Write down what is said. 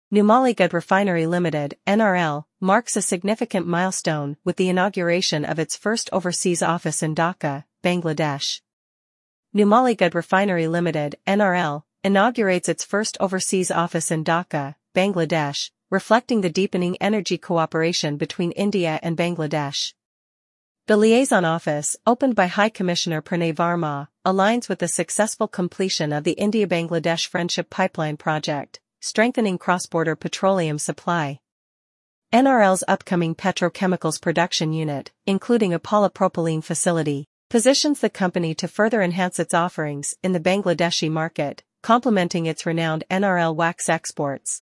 Numaligarh Refinery Limited (NRL) marks a significant milestone with the inauguration of its first overseas office in Dhaka, Bangladesh. Numaligarh Refinery Limited (NRL) inaugurates its first overseas office in Dhaka, Bangladesh, reflecting the deepening energy cooperation between India and Bangladesh. The liaison office, opened by High Commissioner Pranay Varma, aligns with the successful completion of the India-Bangladesh Friendship Pipeline project, strengthening cross-border petroleum supply. NRL's upcoming petrochemicals production unit, including a polypropylene facility, positions the company to further enhance its offerings in the Bangladeshi market, complementing its renowned NRL wax exports.